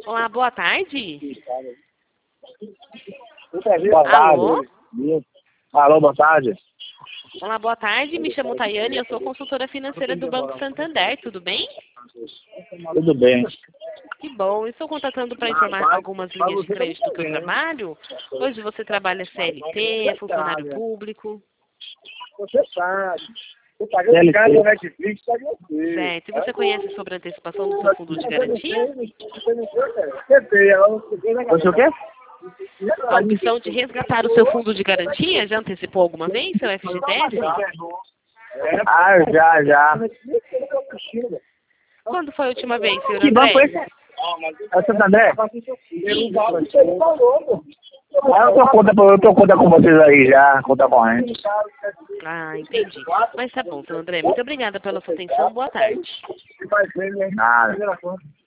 Olá, boa tarde. Boa tarde. Alô? Alô, boa tarde. Olá, boa tarde. Me chamo Tayane, eu sou consultora financeira do Banco Santander, tudo bem? Tudo bem. Que bom. Estou contatando para informar algumas linhas de crédito que eu trabalho. Hoje você trabalha CLT, é funcionário público. Você sabe. Você pagando caro no Netflix, paga você. Certo. E você conhece sobre a antecipação do seu fundo de garantia? Você o quê? A opção de resgatar o seu fundo de garantia, já antecipou alguma vez, seu FGTS? Ah, já. Quando foi a última vez, senhor Que banco é esse? André? É o Santander? Isso. Eu tô conta com vocês aí já, conta corrente. Ah, entendi. Mas tá bom, senhor André. Muito obrigada pela sua atenção. Boa tarde. Nada.